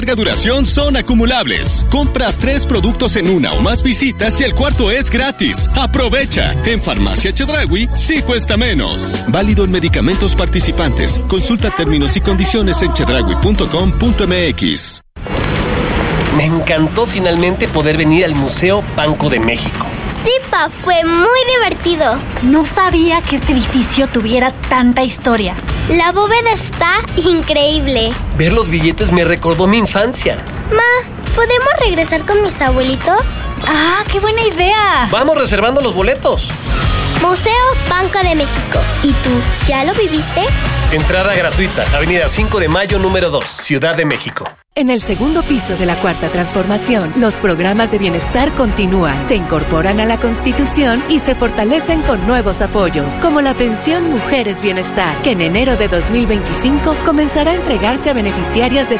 larga duración son acumulables. Compra 3 productos en una o más visitas y el cuarto es gratis. ¡Aprovecha! En Farmacia Chedraui sí cuesta menos. Válido en medicamentos participantes. Consulta términos y condiciones en chedraui.com.mx. Me encantó finalmente poder venir al Museo Banco de México. Sí, Pa, fue muy divertido. No sabía que este edificio tuviera tanta historia. La bóveda está increíble. Ver los billetes me recordó mi infancia. Ma, ¿podemos regresar con mis abuelitos? ¡Ah, qué buena idea! Vamos reservando los boletos. Museo Banco de México. ¿Y tú, ya lo viviste? Entrada gratuita, Avenida 5 de Mayo, número 2, Ciudad de México. En el segundo piso de la Cuarta Transformación, los programas de bienestar continúan, se incorporan a la Constitución y se fortalecen con nuevos apoyos, como la pensión Mujeres Bienestar, que en enero de 2025 comenzará a entregarse a beneficiarias de